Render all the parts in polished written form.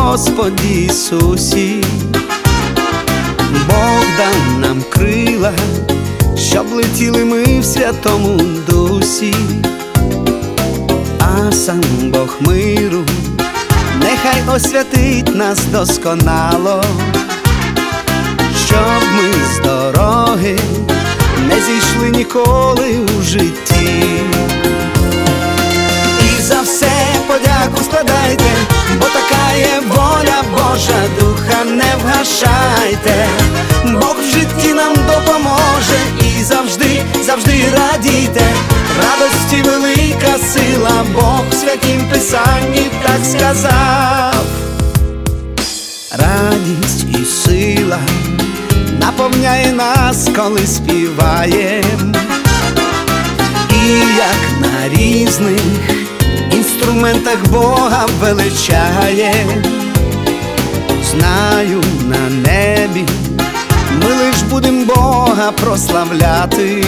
Господі Ісусі. Бог дав нам крила, щоб летіли ми в Святому Дусі. А сам Бог миру нехай освятить нас досконало, щоб ми з дороги не зійшли ніколи у житті. І за все подяку складайте, бо така є воля Божа, духа не вгашайте. Бог в житті нам допоможе і завжди, завжди радійте. Радості велика сила, Бог в Святім Писанні так сказав. Радість і сила наповняє нас, коли співаєм. І як на різних інструментах Бога величає. Знаю, на небі ми лиш будем Бога прославляти.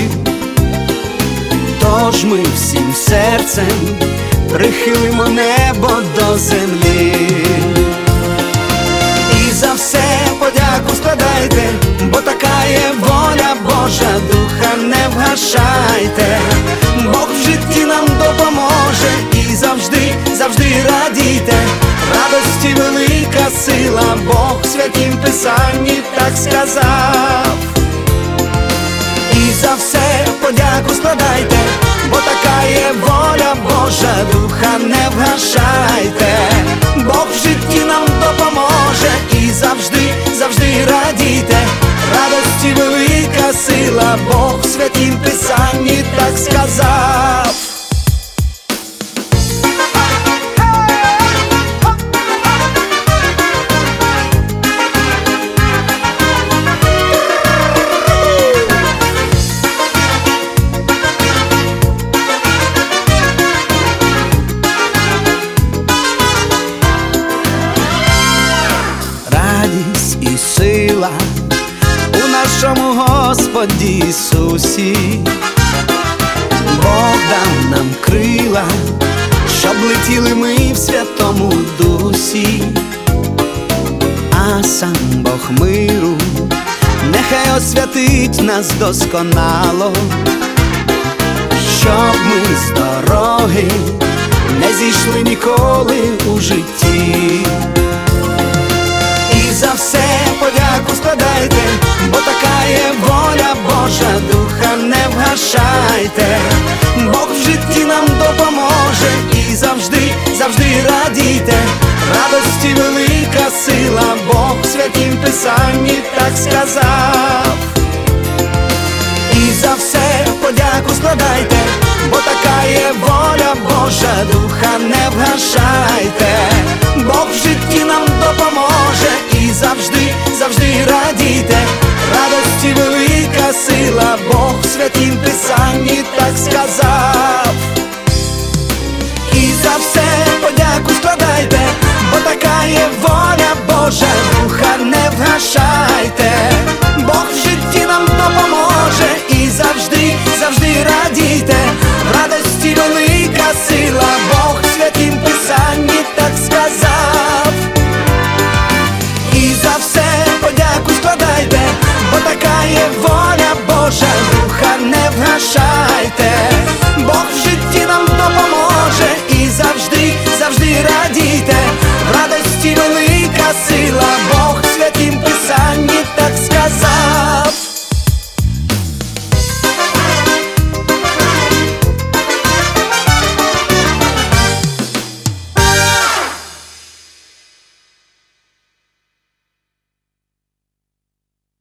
Тож ми всім серцем прихилимо небо до землі. І за все подяку складайте, бо така є воля Божа, духа не вгашайте. Бог в житті нам допоможе і завжди, завжди радійте. Радості велика сила, Бог в Святім Писанні так сказав. І за все подяку складайте, бо така є воля Божа, духа не вгашайте. Бог в житті нам допоможе і завжди, завжди радійте. Радості велика сила, Бог в Святім Писанні так сказав. Радість і сила у нашому Господі Ісусі. Бог дав нам крила, щоб летіли ми в Святому Дусі. А сам Бог миру нехай освятить нас досконало, щоб ми з дороги не зійшли ніколи у житті. І за все подяку складайте, бо така є воля Божа, духа не вгашайте. Бог в житті нам допоможе і завжди, завжди радійте. Радості велика сила, Бог в Святім Писанні так сказав. І за все подяку складайте, бо така є воля Божа, духа не вгашайте. Бог в житті нам допоможе і завжди, завжди радійте. Радості велика сила, Бог в Святім Писанні так сказав. І за все подяку складайте, бо така є воля Божа, духа не вгашайте.